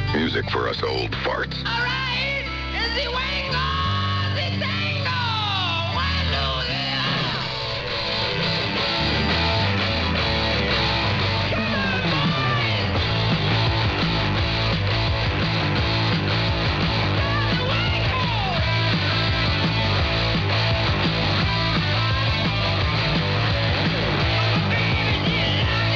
Music for us old farts. All right, is he waiting on?